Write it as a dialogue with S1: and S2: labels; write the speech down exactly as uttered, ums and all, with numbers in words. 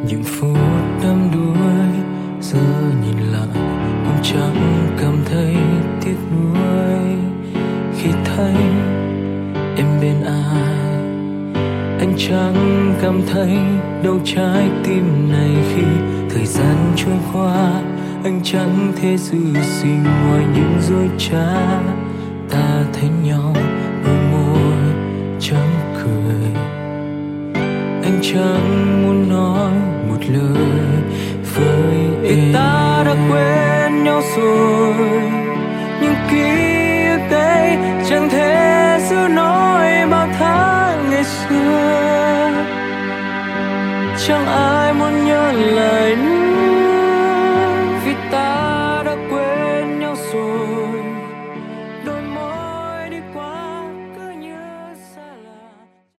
S1: những phút đắm đuối giờ nhìn lại cũng chẳng cảm thấy tiếc nuối khi thấy em bên ai. Anh chẳng cảm thấy đâu trái tim này khi thời gian trôi qua. Anh chẳng thể giữ gì ngoài những dối trá. Ta thấy nhau đôi môi chẳng cười. Anh chẳng muốn nói một lời với em. Để ta đã quên nhau rồi, nhưng ký ức ấy chẳng thể giữ nổi bao tháng ngày xưa. Chẳng ai muốn nhớ lại